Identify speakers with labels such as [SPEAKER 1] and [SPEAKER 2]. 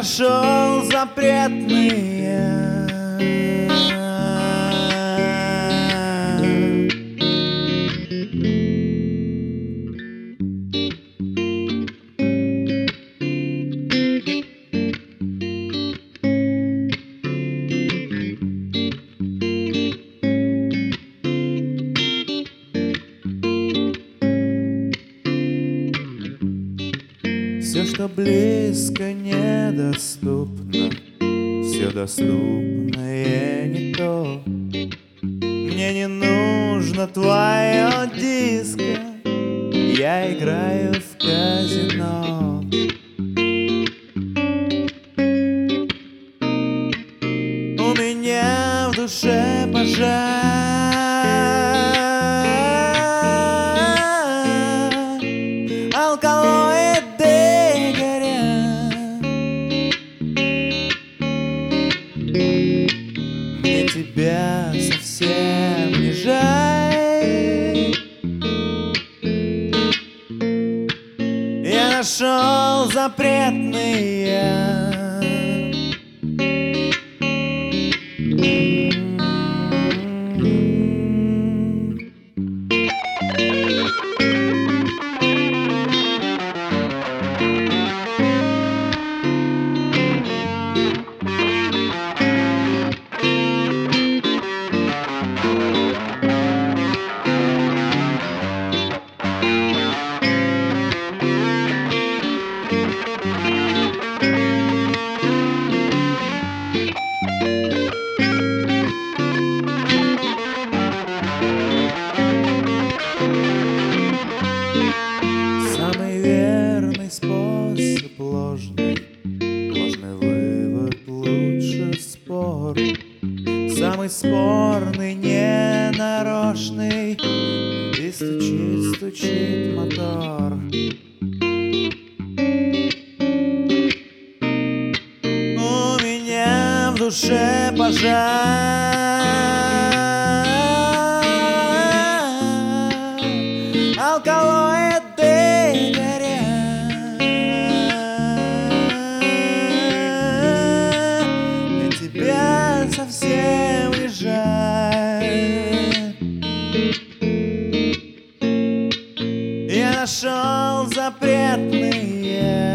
[SPEAKER 1] нашел запретные. Все, что близко, недоступно, все доступное не то. Мне не нужно твое диско, я играю в казино. У меня в душе пожар, алкалоиды горят. Мне тебя совсем не жаль. Я нашел запретные. Способ ложный, ложный вывод лучше спор. Самый спорный, ненарочный, и стучит, стучит мотор. У меня в душе пожар, алкалоиды горят. Тебя совсем не жаль. Я нашел запретные.